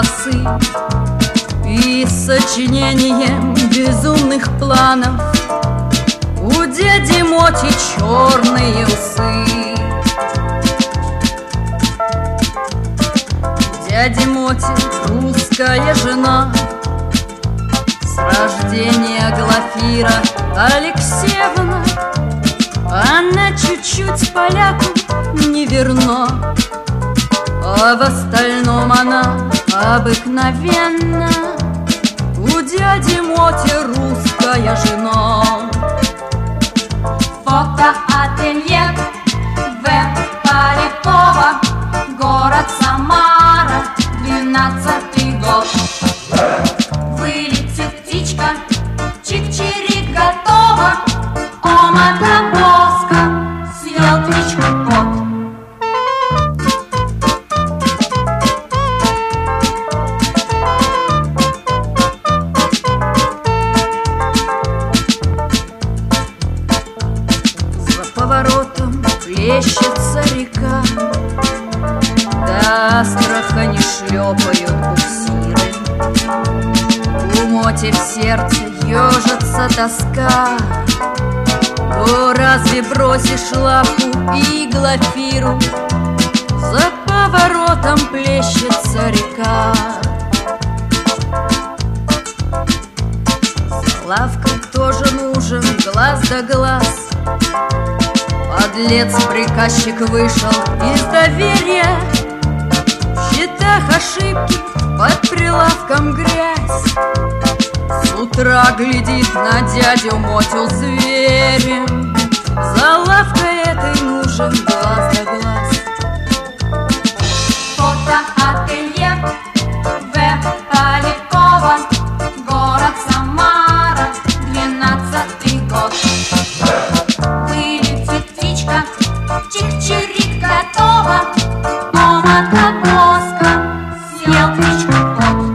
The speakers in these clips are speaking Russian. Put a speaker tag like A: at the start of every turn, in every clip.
A: волосы и сочинением безумных планов у дяди Моти черные усы. Дяди Моти русская жена, с рождения Глафира Алексеевна. Она чуть-чуть поляку не верна, а в остальном она обыкновенна. У дяди Моти русская жена.
B: Фотоателье В. Полякова, город Самара, 12-й год. Вылетит птичка, чик-чирик готова, омата-боска, съел птичку кот.
A: Поворотом плещется река, до Астрахани шлепают буксиры. У Моти в сердце ежится тоска. То разве бросишь лапу и Глафиру? За поворотом плещется река. За лавкой тоже нужен глаз да глаз. Подлец-приказчик вышел из доверия. В счетах ошибки, под прилавком грязь. С утра глядит на дядю Мотю зверем. За лавкой этой нужен глаз да глаз.
B: Фотоателье В. Полякова, город Самара, 12-й год. Вылетит птичка, чик-чирик готова, омата-боска, съел птичку кот.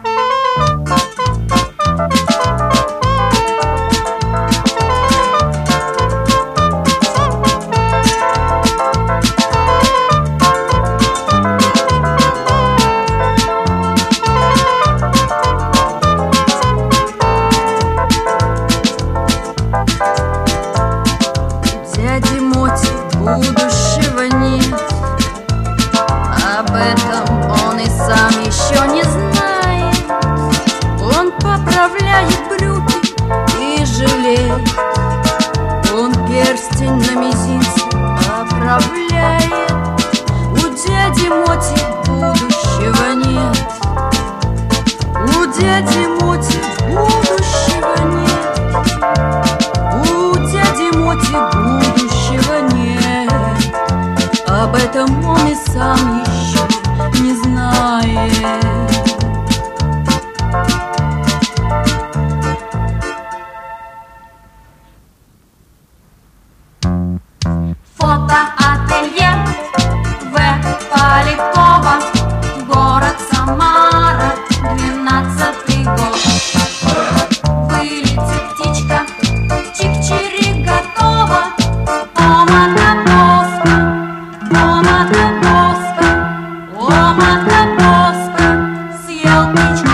A: Дяди Моти будущего нет, об этом он и сам еще не знает. Он поправляет брюки и жалеет, он перстень на мизинце поправляет. У дяди Моти будущего нет, у дяди Моти будущего нет, у дяди Моти будущего нет. Об этом он и сам еще не знает.
B: Фотоателье В. Полякова, город Самара, 12-й год. Вылетит птичка, чик-чирик готова, омата-боска, омата-боска, омата-боска, съел птичку